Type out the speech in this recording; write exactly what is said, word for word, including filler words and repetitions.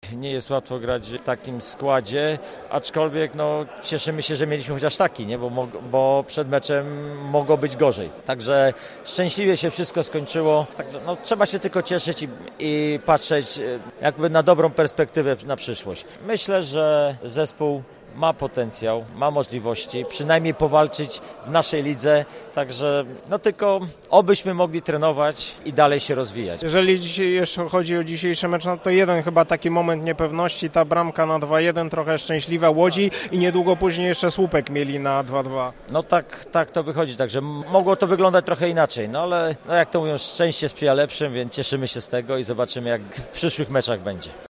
nie jest łatwo grać w takim składzie, aczkolwiek no, cieszymy się, że mieliśmy chociaż taki, nie? Bo, bo przed meczem mogło być gorzej. Także szczęśliwie się wszystko skończyło. Także, no, trzeba się tylko cieszyć i, i patrzeć jakby na dobrą perspektywę na przyszłość. Myślę, że zespół ma potencjał, ma możliwości, przynajmniej powalczyć w naszej lidze, także no tylko obyśmy mogli trenować i dalej się rozwijać. Jeżeli dzisiaj jeszcze chodzi o dzisiejszy mecz, no to jeden chyba taki moment niepewności, ta bramka na dwa jeden, trochę szczęśliwa Łodzi i niedługo później jeszcze Słupek mieli na dwa dwa. No tak, tak to wychodzi, także mogło to wyglądać trochę inaczej, no ale no jak to mówią, szczęście sprzyja lepszym, więc cieszymy się z tego i zobaczymy jak w przyszłych meczach będzie.